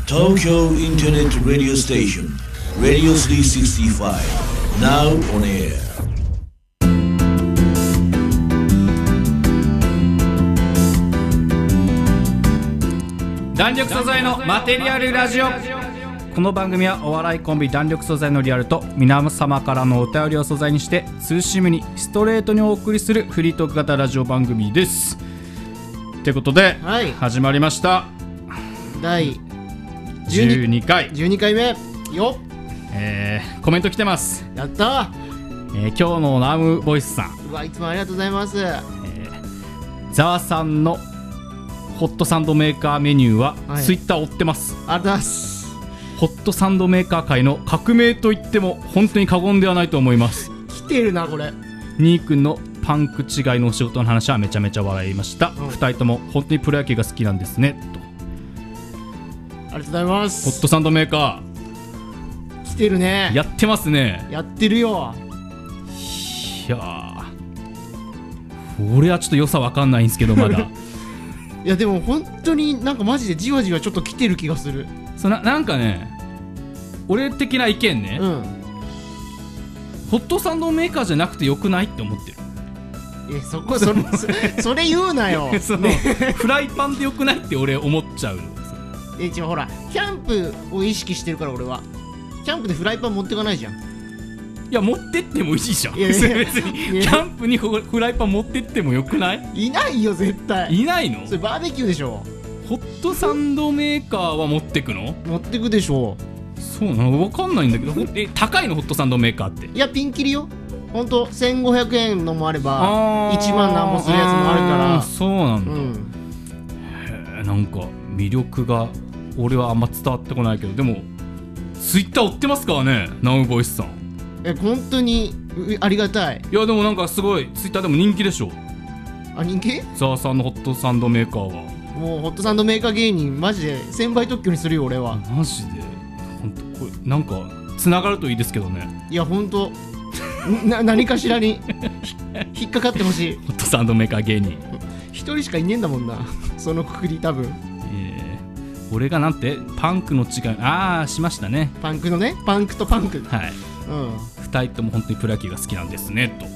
Tokyo Internet Radio Station Radio 365 Now on air 弾力素材のマテリアルラジオ。この番組はお笑いコンビ弾力素材のリアルと皆様からのお便りを素材にしてツーシムにストレートにお送りするフリートーク型ラジオ番組です。ということで、はい、始まりました第 12回目よ。 コメント来てます。 やった、 今日のナムボイスさん、 うわいつもありがとうございます。 ザワさんのホットサンドメーカーメニューは、 はい、 ツイッター追ってます。 ありがとうございます。 ホットサンドメーカー界の革命と言っても本当に過言ではないと思います。 来てるなこれ。 ニー君のパンク違いのお仕事の話はめちゃめちゃ笑いました。2人とも本当にプロ野球が好きなんですねと。 ありがとうございます。 ホットサンドメーカー来てるね。 やってますね。 やってるよ。 いや俺はちょっと良さわかんないんですけどまだいやでも本当になんかマジでじわじわちょっと来てる気がする。 なんかね、俺的な意見ね、ホットサンドメーカーじゃなくてよくないって思ってる。 それ言うなよフライパンでよくないって俺思っちゃうの。 一応ほらキャンプを意識してるから俺はキャンプでフライパン持ってかないじゃん。 いや持ってってもいいじゃん。別にキャンプにフライパン持ってってもよくない？ いないよ絶対。 いないの？ それバーベキューでしょ。 ホットサンドメーカーは持ってくの？ 持ってくでしょ。 そうなの？分かんないんだけど高いのホットサンドメーカーって。 いやピンキリよ。ほんと1500円のもあれば1万何もするやつもあるから。 そうなんだ、なんか魅力が俺はあんま伝わってこないけど、でもツイッター追ってますからねナウボイスさん。 本当にありがたい。 いやでもなんかすごいツイッターでも人気でしょ。 人気？ ザワさんのホットサンドメーカーはもうホットサンドメーカー芸人マジで1000倍特許にするよ俺は。 マジでほんとこれなんかつながるといいですけどね。 いやほんと何かしらに引っかかってほしい。 ホットサンドメーカー芸人一人しかいねえんだもんなそのくくり多分。 俺がなんてパンクの違いしましたね。 パンクのね、パンクとパンク、 はい、2人とも本当にプロ野球が好きなんですねと。はい。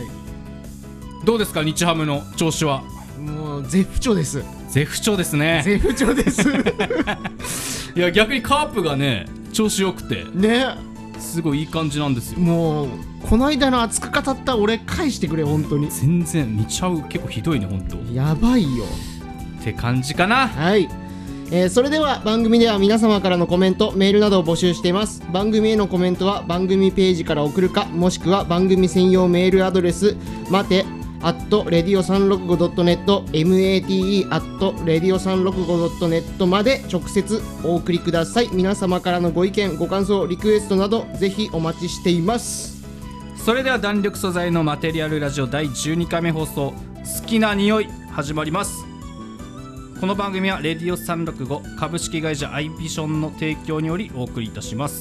どうですか日ハムの調子は？ もう絶不調です。 絶不調ですね。 絶不調ですいや逆にカープがね調子よくてね、 すごいいい感じなんですよ。 もうこの間の熱く語った俺返してくれ本当に。 全然似ちゃう。結構ひどいね本当。 やばいよって感じかな。 はい。それでは番組では皆様からのコメントメールなどを募集しています。番組へのコメントは番組ページから送るか、もしくは番組専用メールアドレス待て@radio365.net mate@radio365.net まで直接お送りください。皆様からのご意見ご感想リクエストなどぜひお待ちしています。 それでは弾力素材のマテリアルラジオ第12回目放送、好きな匂い始まります。この番組はレディオ365株式会社アイビションの提供によりお送りいたします。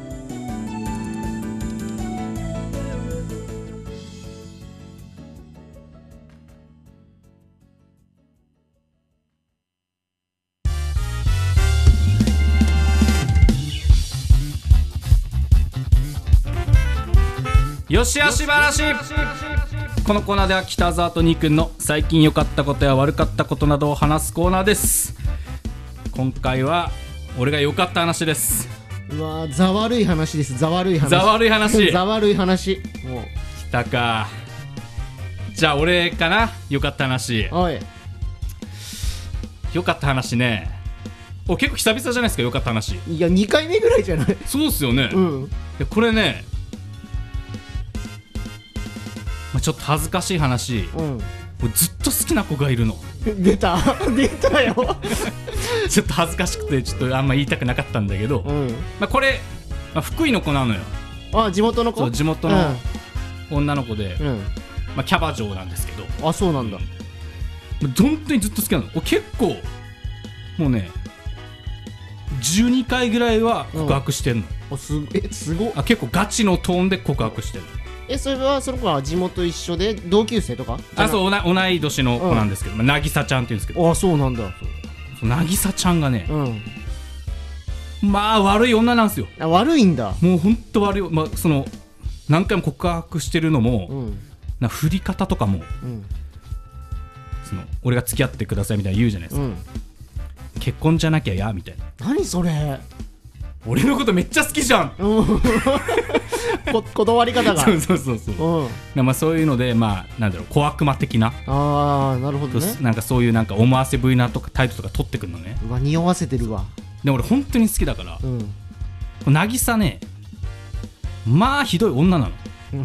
よしあし話。このコーナーでは北澤とニー君の最近良かったことや悪かったことなどを話すコーナーです。今回は俺が良かった話です。 うわー、ざ悪い話です。ざ悪い話。 ざ悪い話。 ざ悪い話。もう来たか。じゃあ俺かな。良かった話。 おい。 良かった話ね。結構久々じゃないですか良かった話。 いや2回目ぐらいじゃない？ そうっすよね。これね、ちょっと恥ずかしい話、ずっと好きな子がいるの。 出たよちょっと恥ずかしくてちょっとあんま言いたくなかったんだけど、これ、福井の子なのよ。 地元の子？ そう地元の女の子で、キャバ嬢なんですけど。 そうなんだ。 本当にずっと好きなの。結構もうね12回ぐらいは告白してんの。 すごっ。 結構ガチのトーンで告白してるの。 それはその子は地元一緒で同級生とか？ そう同い年の子なんですけど、渚ちゃんって言うんですけど。 そうなんだ。 渚ちゃんがね、 まあ悪い女なんですよ。 あ、悪いんだ。 もうほんと悪い、まあ、その何回も告白してるのも、 うん、 振り方とかも、 うん、 その俺が付き合ってくださいみたいな言うじゃないですか、 うん、 結婚じゃなきゃやみたいな。 何それ。 俺のことめっちゃ好きじゃん断り方がそうそうそうそう、うん、まあそういうので、まあなんだろう、小悪魔的な、 ああなるほどね、 なんかそういうなんか思わせぶりなとか態度とか取ってくるのね。 うわ匂わせてるわ。 で俺本当に好きだから、 うん、 渚ね、まあひどい女なの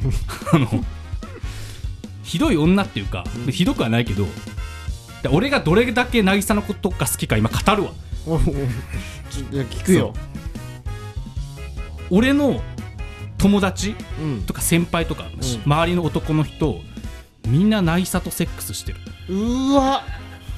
ひどい女っていうか、うん、ひどくはないけど、俺がどれだけ渚のことが好きか今語るわ聞くよ。 俺の友達とか先輩とか、うん、周りの男の人みんな渚とセックスしてる。 うわ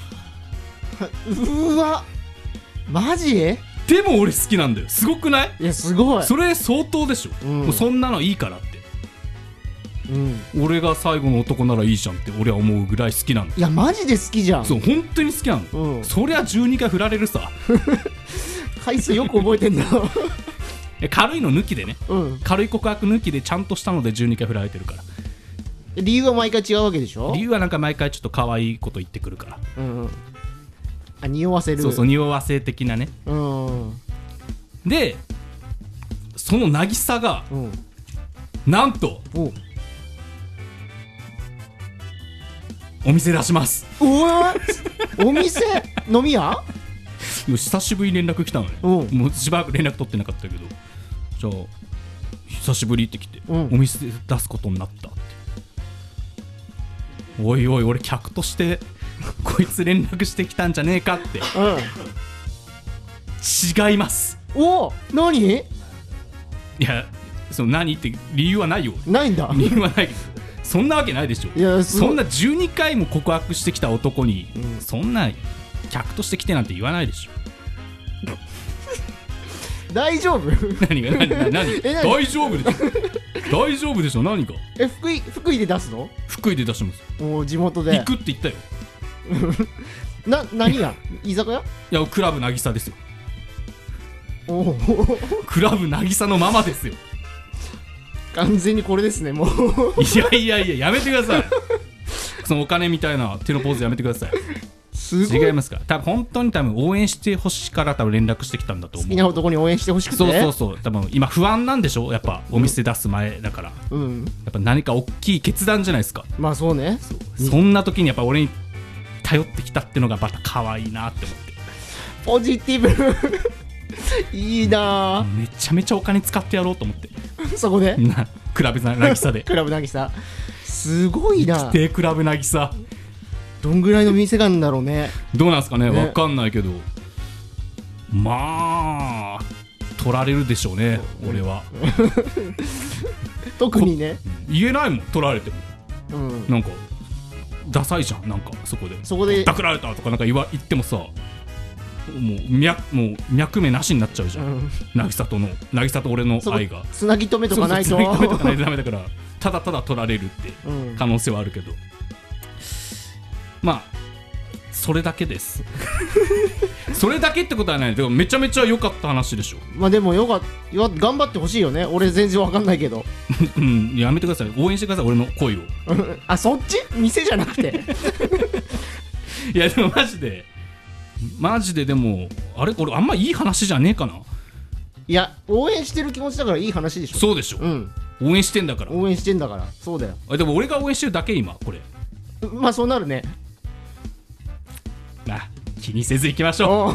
マジ？でも俺好きなんだよ。すごくない？ いやすごい。それ相当でしょ、うん、もうそんなのいいからって、うん、俺が最後の男ならいいじゃんって俺は思うぐらい好きなんだ。 いやマジで好きじゃん。 そう本当に好きなの、うん、そりゃ12回振られるさ回数よく覚えてんだ軽いの抜きでね、 うん、 軽い告白抜きでちゃんとしたので12回振られてるから。 理由は毎回違うわけでしょ？ 理由はなんか毎回ちょっと可愛いこと言ってくるから、 うんうん、あ匂わせる。 そうそう匂わせ的なね、うん、でその渚が、うん、なんとお店出します。 お店飲み屋久しぶりに連絡来たのね、うん、もうしばらく連絡取ってなかったけど、じゃあ久しぶりって来て、うん、お店出すことになったって。おいおい俺客としてこいつ連絡してきたんじゃねえかって、うん、違います。 お何？いやその何って理由はないよ。 ないんだ。 理由はないけどそんなわけないでしょ。 いやそんな12回も告白してきた男に、うん、そんな客として来てなんて言わないでしょ大丈夫？ 何が何大丈夫でしょ大丈夫でしょ。何が福井で出すの？ 福井で出します。 お地元で行くって言ったよ何が居酒屋？ いやクラブ渚ですよ。クラブ渚のママですよ。 完全にこれですねもういややめてくださいそのお金みたいな手のポーズやめてください。 すごい違いますから。本当に応援してほしいから連絡してきたんだと思う。 好きな男に応援してほしくて。 そう多分今不安なんでしょ。やっぱお店出す前だから、うん、やっぱ何か大きい決断じゃないですか。 まあそうね。 そんな時にやっぱ俺に頼ってきたってのがまた可愛いなって思って。 ポジティブいいな。 めちゃめちゃお金使ってやろうと思ってそこでクラブ渚でクラブ渚すごいな。 規定クラブ渚どんぐらいの店があるんだろうね。 どうなんすかね、分かんないけど、まあ取られるでしょうね、俺は特にね言えないもん、取られても、うん、なんかダサいじゃん。なんかそこでダクられたとかなんか言ってもさ、もう脈目なしになっちゃうじゃん、うん、渚と俺の愛がつなぎ止めとかないとつなぎ止めとかないとダメだからただただ取られるって可能性はあるけど、まあそれだけですそれだけってことはない。でもめちゃめちゃ良かった話でしょ。 まあでも頑張ってほしいよね。俺全然わかんないけどうんやめてください。応援してください俺の恋をあそっち店じゃなくていやでもマジででもあれ俺あんまいい話じゃねえかな。 いや応援してる気持ちだからいい話でしょ。 そうでしょ、うん、応援してんだからそうだよ。 あでも俺が応援してるだけ今これ。 まあそうなるね。 気にせずいきましょ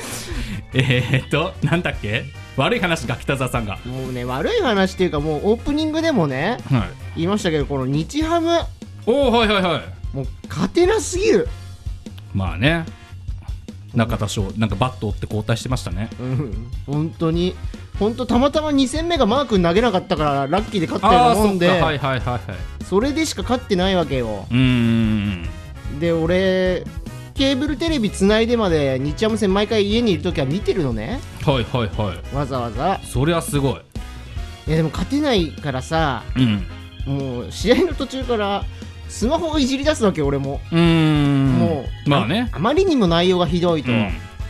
うなんだっけ、悪い話が北澤さんがもうね、悪い話っていうかもうオープニングでもね、はい、言いましたけどこの日ハムはいもう勝てなすぎる。 まあね、中田翔なんかバット折って交代してましたね、うん、 本当たまたま2戦目がマー君投げなかったからラッキーで勝ったようなもんで、それでしか勝ってないわけよ。で俺ケーブルテレビつないでまで日ハム戦毎回家にいるときは見てるのね。わざわざ。 それはすごい。 いやでも勝てないからさ、もう試合の途中からスマホをいじり出すわけ俺も。もうまあね、 あまりにも内容がひどいと、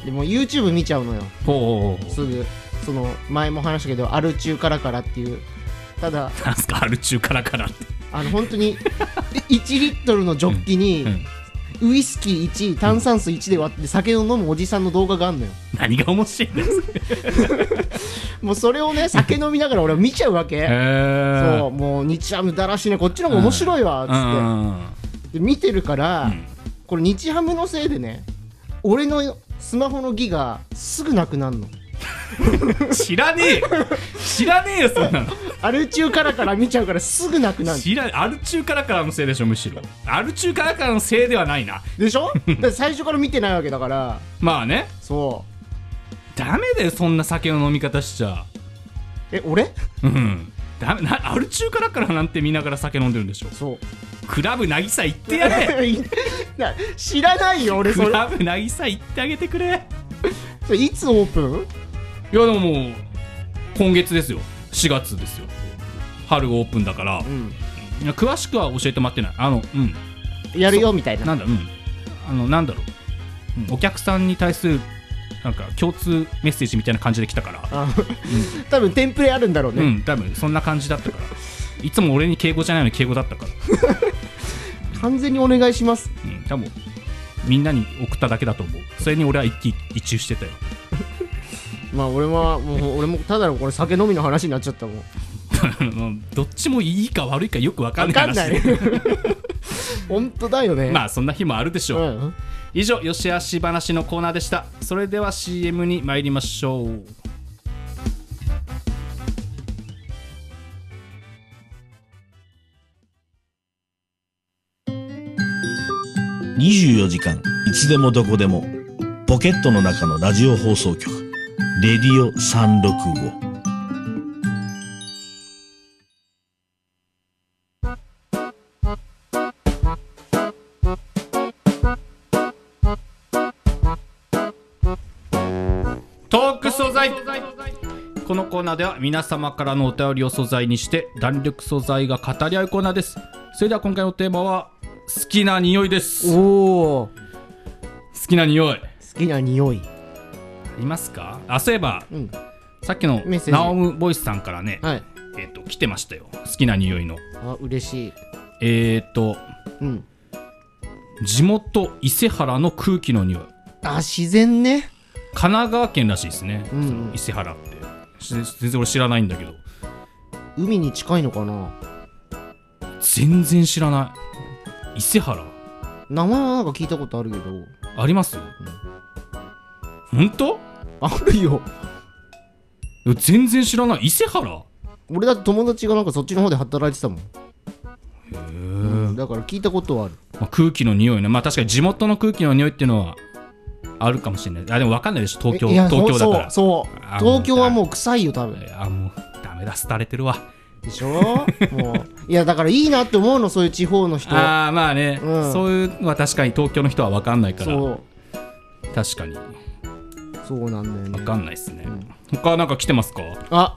でも YouTube 見ちゃうのよ。 ほうすぐ。その前も話したけどアル中カラカラっていう、ただなんすかアル中カラカラって。 本当に1リットルのジョッキに、ウイスキー1、炭酸水1で割って酒を飲むおじさんの動画があんのよ。 何が面白いんですかもうそれをね、酒飲みながら俺は見ちゃうわけ。そう、もう日ハムだらしね、こっちの方が面白いわっつってで見てるから、これ日ハムのせいでね、俺のスマホのギガすぐなくなるの。 知らねえよそんなの。 アル中カラカラ見ちゃうからすぐなくなる。 アル中カラカラのせいでしょ。むしろアル中カラカラのせいではないな。 でしょだって最初から見てないわけだから。 まあね。 そうダメだよそんな酒の飲み方しちゃ。 俺ダメな。アル中カラカラなんて見ながら酒飲んでるんでしょ。 そうクラブ渚行ってやれ知らないよ俺。それクラブ渚行ってあげてくれ。 それいつオープン？ いやでももう今月ですよ。4月ですよ。春オープンだから、いや詳しくは教えてもらってない。 やるよみたいな。 なんだなんだろう、お客さんに対するなんか共通メッセージみたいな感じで来たから、 多分テンプレあるんだろうね。 多分そんな感じだったから。いつも俺に敬語じゃないのに敬語だったから完全にお願いします。 多分みんなに送っただけだと思う。それに俺は一喜一憂してたよまあ俺もただのこれ酒飲みの話になっちゃったもんどっちもいいか悪いかよく分かんない話。 本当だよね。 まあそんな日もあるでしょう。以上よしあし話のコーナーでした。それでは CM に参りましょう。 24時間いつでもどこでもポケットの中のラジオ放送局レディオ365。 トーク素材。このコーナーでは皆様からのお便りを素材にして弾力素材が語り合うコーナーです。それでは今回のテーマは好きな匂いです。 好きな匂い。 好きな匂いありますか？そういえば、さっきのナオムボイスさんからね、来てましたよ。好きな匂いの。 嬉しい。 地元伊勢原の空気の匂い。 自然ね。 神奈川県らしいですね、伊勢原って。全然俺知らないんだけど。 海に近いのかな？ 全然知らない。伊勢原名前はなんか聞いたことあるけど。 あります？本当？ あるよ。 全然知らない。伊勢原？ 俺だって友達がなんかそっちの方で働いてたもん。 へえ、 だから聞いたことはある。 空気の匂いね。まあ確かに地元の空気の匂いっていうのはあるかもしれない。でも分かんないでしょ、東京だから。 そう東京はもう臭いよ多分。 もうダメだ、廃れてるわ。 でしょもういやだからいいなって思うの、そういう地方の人。 まあね、そういうのは確かに東京の人は分かんないから。確かにそうなんだよね。 分かんないっすね。他なんか来てますか？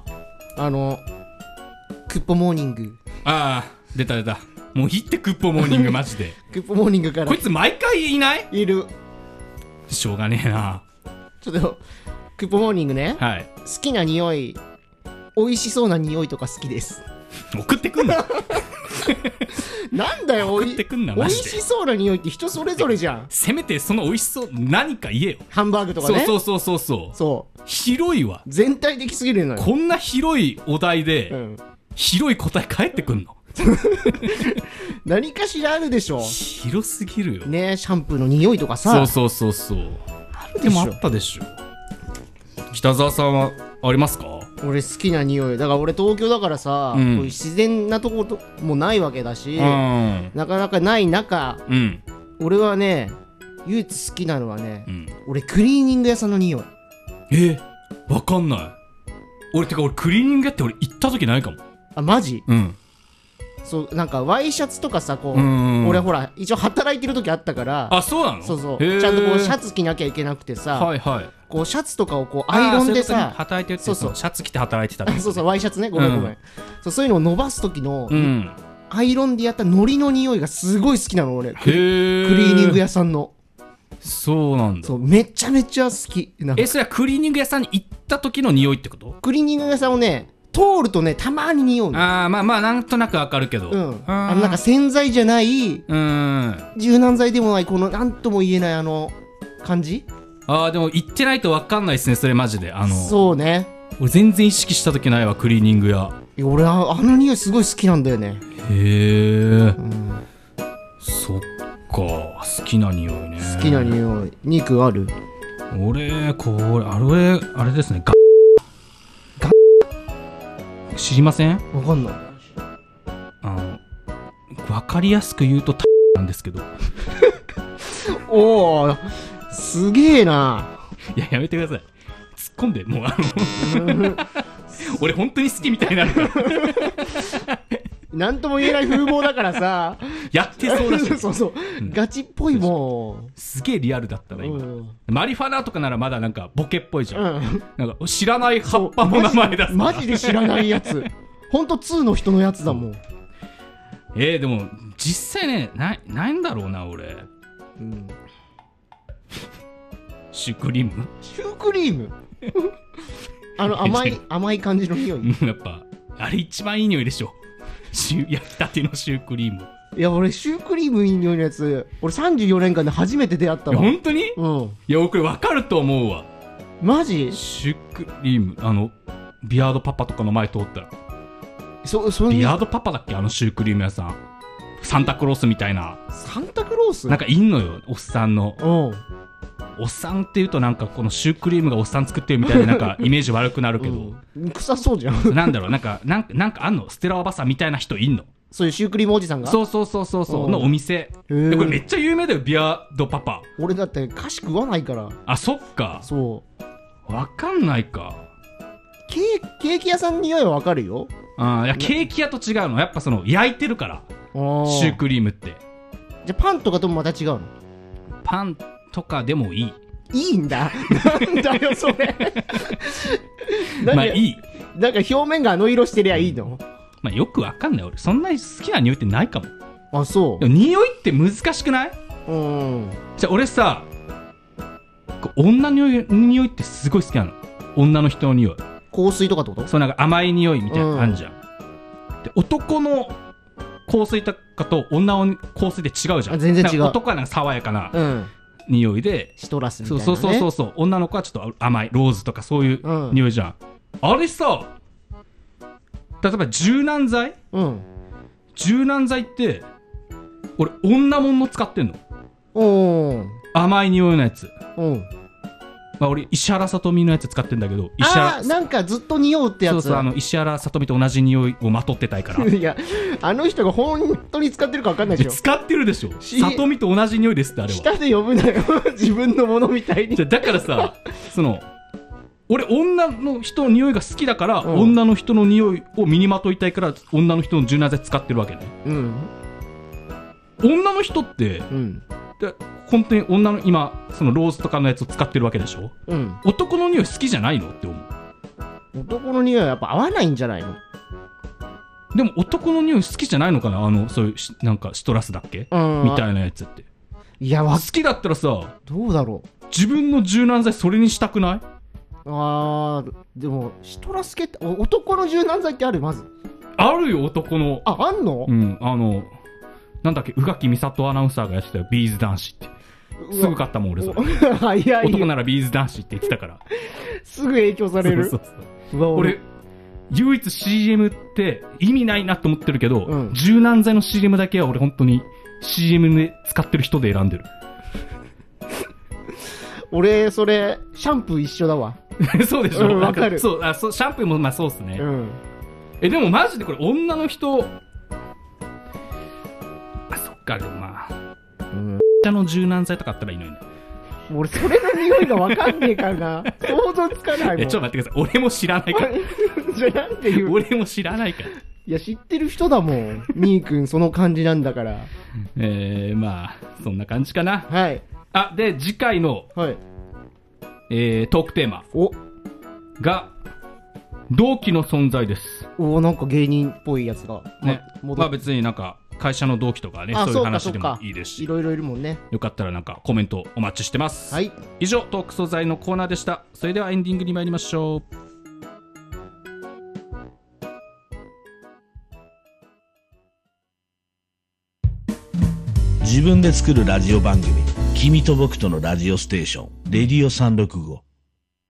クッポモーニング。 出た。もういいってクッポモーニングマジで。 クッポモーニングからこいつ毎回いない？ いる。 しょうがねえな。 ちょっとクッポモーニングね、好きな匂い、美味しそうな匂いとか好きです。 送ってくんな。 なんだよ、 送ってくんなマジで。 美味しそうな匂いって人それぞれじゃん。 せめてその美味しそう何か言えよ。 ハンバーグとかね。 そう広いわ。 全体的すぎるのよ。 こんな広いお題で、広い答え返ってくんの？ 何かしらあるでしょ。 広すぎるよね。シャンプーの匂いとかさ。 そうでもあったでしょ。北澤さんはありますか？ 俺好きな匂いだから、俺東京だからさ、こういう自然なところもないわけだし、なかなかない中、俺はね唯一好きなのはね、俺クリーニング屋さんの匂い。 わかんない。俺クリーニング屋って俺行った時ないかも。 マジ？そうなんかワイシャツとかさ、こう俺ほら一応働いてる時あったから。 そうなの？ そうちゃんとこうシャツ着なきゃいけなくてさ、こうシャツとかをこうアイロンでさ、 働いてるってシャツ着て働いてた。 ワイシャツね、ごめん、そういうのを伸ばす時のアイロンでやった海苔の匂いがすごい好きなの俺。クリーニング屋さんのそうなんだ。 そう、めちゃめちゃ好き。 それはクリーニング屋さんに行った時の匂いってこと？ クリーニング屋さんをね、通るとね、たまに匂うの。 まあなんとなくわかるけど、 なんか洗剤じゃない、柔軟剤でもない、このなんとも言えない感じ。 でも行ってないとわかんないですね、それマジで。 そうね。 俺全然意識した時ないわ、クリーニング屋。 俺あの匂いすごい好きなんだよね。 へえ、そっか、好きな匂いね。 好きな匂い。ニークある？ 俺あれですね、知りません？ わかんない。 わかりやすく言うとなんですけど。 おお、すげえな。 いや、やめてください。突っ込んで、もう俺本当に好きみたいになるから。 なんとも言えない風貌だからさ。 やってそうだし。 そう、ガチっぽいもん。 すげえリアルだったな今。マリファナとかならまだなんかボケっぽいじゃん。なんか知らない葉っぱの名前だ。 マジで知らないやつ。ほんと2の人のやつだもん。 でも実際ね、ないんだろうな俺。シュークリーム？ シュークリーム？甘い感じの匂い。 やっぱあれ一番いい匂いでしょ。焼きたてのシュークリーム。 いや、俺シュークリームいい匂いのやつ、俺34年間で初めて出会ったわ。 本当に？ うん。 いや、僕これ分かると思うわ。 マジ？ シュークリーム、ビアードパパとかの前通ったら。ビアードパパだっけ、シュークリーム屋さん。サンタクロースみたいな。 サンタクロース？ なんかいんのよ、おっさんの。おっさんっていうとなんかこのシュークリームがおっさん作ってるみたいでなんかイメージ悪くなるけど、 臭そうじゃん。 なんだろう、なんかあんの、ステラおばさんみたいな人いんの。 そういうシュークリームおじさんが。 そうのお店。これめっちゃ有名だよ、ビアードパパ。 俺だって菓子食わないから。 あ、そっか。 そうわかんないか。 ケーキ屋さんの匂いはわかるよ。 いや、ケーキ屋と違うのやっぱ焼いてるからシュークリームって。 じゃあパンとかともまた違うの？ パンとかでもいい。 いいんだ。なんだよそれ。 まあいい。 なんか表面が色してりゃいいの？ まあよくわかんない。俺そんなに好きな匂いってないかも。 あ、そう。 でも匂いって難しくない？じゃあ俺さ、女の匂いってすごい好きなの。女の人の匂い。 香水とかってこと？ そうなんか甘い匂いみたいなのあんじゃん。で男の香水とかと女の香水で違うじゃん。 全然違う。 男はなんか爽やかな匂いで、 シトラスみたいなね。 そう女の子はちょっと甘いローズとかそういう匂いじゃん。あれさ、例えば柔軟剤？柔軟剤って俺女もんの使ってんの。甘い匂いのやつ。まあ、俺石原さとみのやつ使ってんだけど、 なんかずっと匂うってやつ。 そう石原さとみと同じ匂いをまとってたいから。 いや、あの人が本当に使ってるか分かんないでしょ。 使ってるでしょ。さとみと同じ匂いですってあれは。 下で呼ぶなよ。自分のものみたいに。 だからさ、俺女の人の匂いが好きだから、女の人の匂いを身にまといたいから女の人の柔軟剤使ってるわけね。女の人って、で本当に女の今そのローズとかのやつを使ってるわけでしょ。男の匂い好きじゃないのって思う。 男の匂いはやっぱ合わないんじゃないの？ でも男の匂い好きじゃないのかな、そういうなんかシトラスだっけみたいなやつって。いや、好きだったらさ、 どうだろう、 自分の柔軟剤それにしたくない？ でもシトラス系って男の柔軟剤ってある？まずあるよ、男の。 あんの？ なんだっけ、宇垣美里アナウンサーがやってたよ、ビーズ男子って。すぐ買ったもん俺それ。男ならビーズ男子って言ってたからすぐ影響される。 俺唯一 CM って意味ないなと思ってるけど、柔軟剤の CM だけは俺本当に CM で使ってる人で選んでる。 俺それシャンプー一緒だわ。 そうでしょ。 わかる。 そうシャンプーもまあそうっすね。でもマジでこれ女の人、そっか、でもまあ茶の柔軟剤とかあったらいいのにね。 俺それの匂いが分かんねえからな。想像つかないもん。 ちょっと待ってください、俺も知らないから。 じゃあなんで言う？ 俺も知らないから。いや、知ってる人だもん。みーくんその感じなんだから。 まあそんな感じかな。 はい。 で次回の、トークテーマが同期の存在です。 なんか芸人っぽいやつが。 ね。まあ別になんか会社の同期とかね、そういう話でもいいですし、 いろいろいるもんね。 よかったらなんかコメントお待ちしてます。 はい、 以上トーク素材のコーナーでした。それではエンディングに参りましょう。 自分で作るラジオ番組、君と僕とのラジオステーション、レディオ365。